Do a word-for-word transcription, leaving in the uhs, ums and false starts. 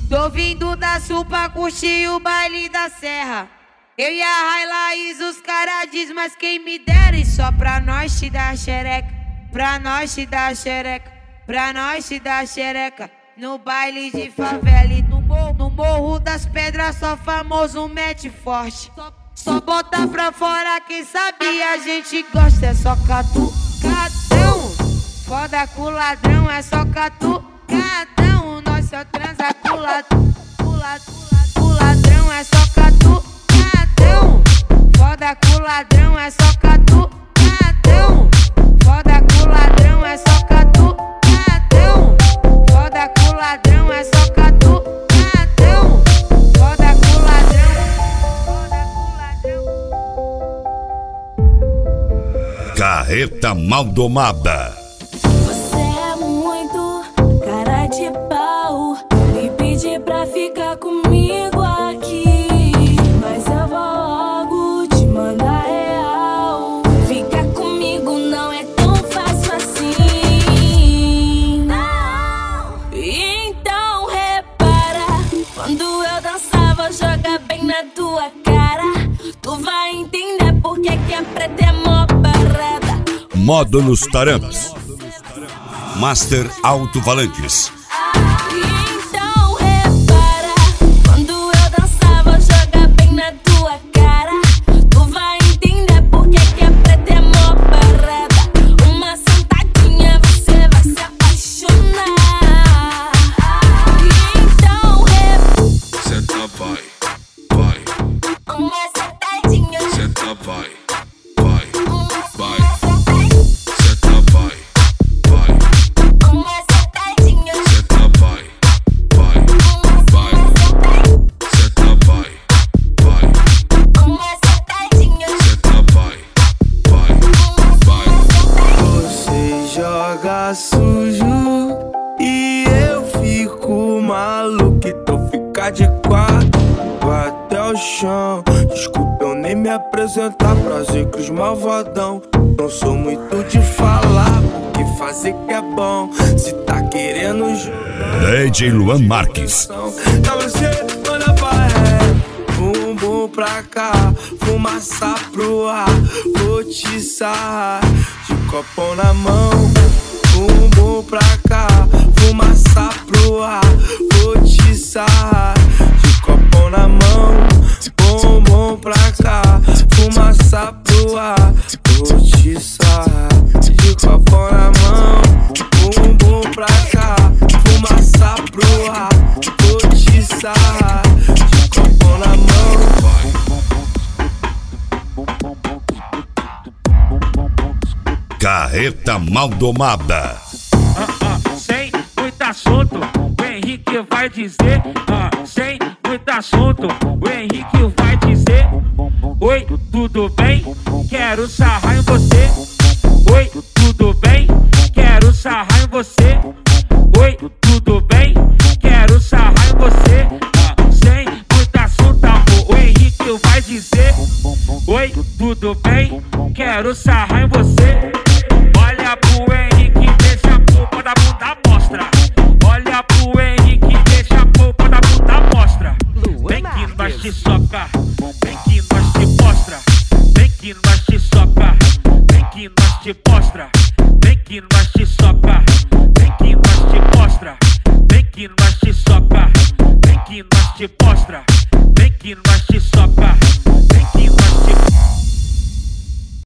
Tô vindo da Sul pra curtir o baile da Serra. Eu e a Railaís, os caras diz, mas quem me dera. E só pra nós te dar xereca, pra nós te dar xereca, pra nós te dar xereca. No baile de favela e no morro, no morro das pedras, só famoso mete forte. Só, só bota pra fora, quem sabe a gente gosta. É só catucadão, foda com o ladrão. É só catucadão, nós só transa com o ladrão. O ladrão é só catucadão, foda com o ladrão. É só catucadão, foda com o ladrão. É só catucadão, foda com o ladrão. É só catucadão, foda com o ladrão. Foda com o ladrão. Carreta Maldomada. Você é muito cara de pau, me pede pra ficar comigo aqui, mas eu vou logo te mandar real. Ficar comigo não é tão fácil assim, não. Então repara, quando eu dançava, joga bem na tua cara. Tu vai entender por que que a preta é mó parada. Módulos Taramps. Master Alto Valantes. Então repara, quando eu dançava, joga bem na tua cara. Tu vai entender por que que a preta é mó parada. Uma sentadinha você vai se apaixonar. Então repara, senta vai, vai. uma sentadinha, Senta vai, vai, vai. senta vai, vai. uma sentadinha, Senta vai, vai, vai. Senta vai, vai. uma sentadinha, Senta vai, vai, vai. Você joga sujo e eu fico maluco. Então fica de quatro, vai até o chão. Desculpa eu nem me apresentar, prazer que os malvadão. Não sou muito de falar, porque fazer que é bom. Se tá querendo jogar, D J Luan Marques. então você manda pra ré, bumbum pra cá, fumaça pro ar. Vou te sarrar de copão na mão. Bumbum pra cá, fumaça pro ar. Vou te sarrar de copão na mão. Bumbum pra cá, fumaça pro ar. Vou te sarrar de copão na mão. Bumbum pra cá, fumaça pro ar. Vou te sarrar de copão na mão. Carreta Maldomada. Ah, ah, sem muito assunto, o Henrique vai dizer. Ah, sem muito assunto, o Henrique vai dizer. Oi, tudo bem? Quero sarrar em você. Oi, tudo bem? Quero sarrar em você. Oi, tudo bem? Quero sarrar em você. Ah, sem muito assunto, amor, o Henrique vai dizer. Oi, tudo bem? Quero sarrar em você. Olha pro Henrique, deixa a polpa da bunda mostra. Olha pro Henrique, deixa a polpa da bunda mostra. Vem que nós te soca, vem que nós te mostra. Vem que nós te soca, vem que nós te mostra. Vem que nós te soca, vem que nós te mostra. Vem que nós te soca, vem que nós te mostra. Vem que nós te